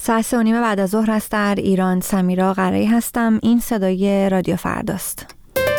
ساعت 3:30 بعد از ظهر است در ایران. سمیرا قره‌ای هستم. این صدای رادیو فرداست.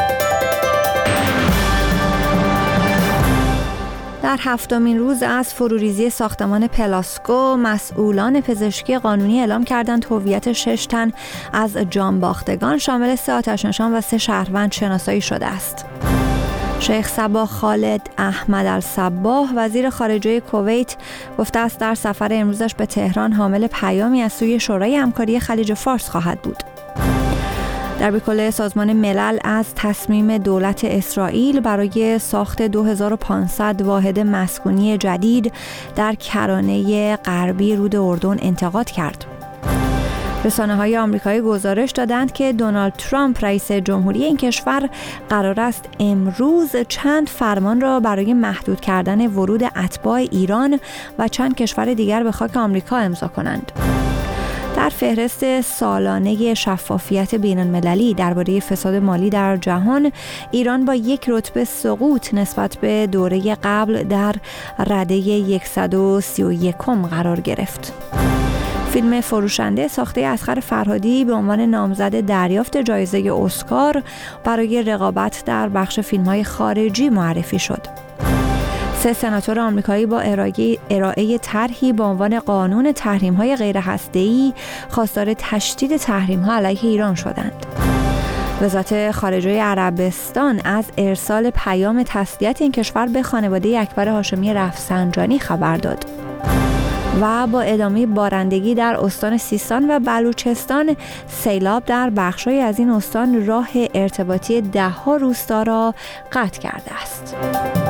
در 7مین روز از فروریزی ساختمان پلاسکو، مسئولان پزشکی قانونی اعلام کردند هویت 6 تن از جانباختگان شامل 3 آتش‌نشان و 3 شهروند شناسایی شده است. شیخ صباح خالد احمد الصباح وزیر خارجه کویت گفته است در سفر امروزش به تهران حامل پیامی از سوی شورای همکاری خلیج فارس خواهد بود. در بیکل سازمان ملل از تصمیم دولت اسرائیل برای ساخت 2500 واحد مسکونی جدید در کرانه غربی رود اردن انتقاد کرد. رسانه‌های آمریکایی گزارش دادند که دونالد ترامپ رئیس جمهوری این کشور قرار است امروز چند فرمان را برای محدود کردن ورود اتباع ایران و چند کشور دیگر به خاک آمریکا امضا کنند. در فهرست سالانه شفافیت بین‌المللی درباره فساد مالی در جهان، ایران با 1 رتبه سقوط نسبت به دوره قبل در رده 131 قرار گرفت. فیلم فروشنده ساخته اصغر فرهادی به عنوان نامزد دریافت جایزه اسکار برای رقابت در بخش فیلم‌های خارجی معرفی شد. 3 سناتور آمریکایی با ارائه طرحی با عنوان قانون تحریم‌های غیرهسته‌ای خواستار تشدید تحریم‌ها علیه ایران شدند. وزارت خارجه عربستان از ارسال پیام تسلیت این کشور به خانواده اکبر هاشمی رفسنجانی خبر داد. و با ادامه بارندگی در استان سیستان و بلوچستان، سیلاب در بخش‌های از این استان راه ارتباطی 10 روستا را قطع کرده است.